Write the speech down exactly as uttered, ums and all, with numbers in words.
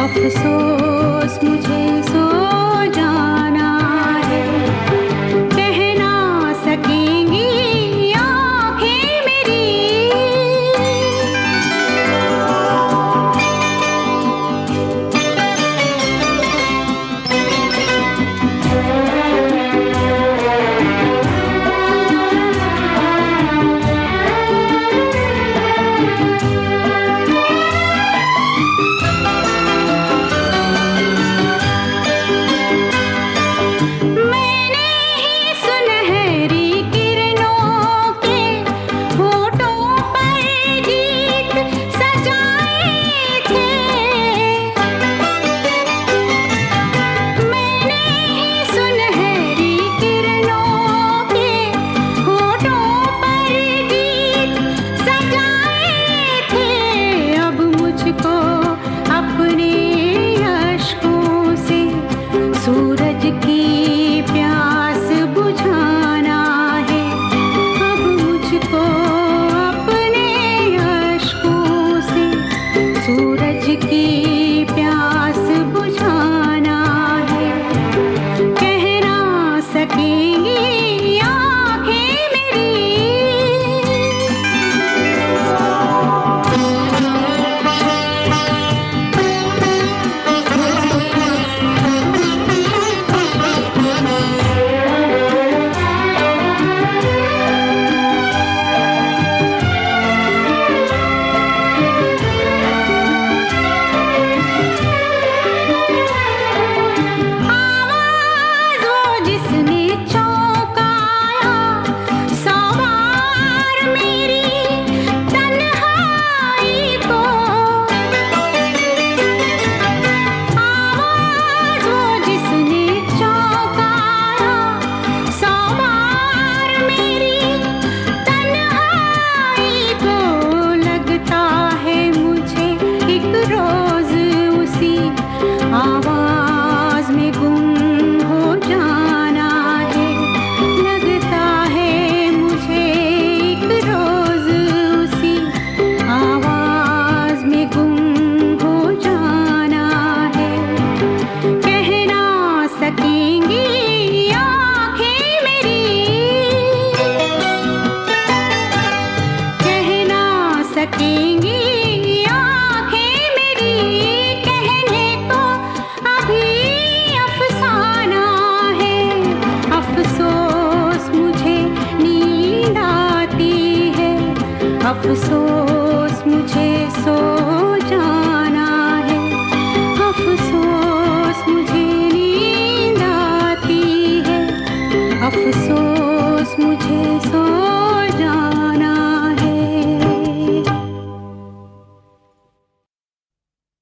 अफसोस मुझे सो जाना है, कह ना सकेंगी आँखें मेरी। सूरज की प्यास बुझाना है, अब मुझको अपने अश्कों से सूरज की प्यास बुझाना है, कह ना सकेंगी आँखें मेरी। आवाज में गुम हो जाना है, लगता है मुझे एक रोज उसी आवाज में गुम हो जाना है, कह ना सकेंगी आँखें मेरी, कह ना सकेंगी अफसोस मुझे सो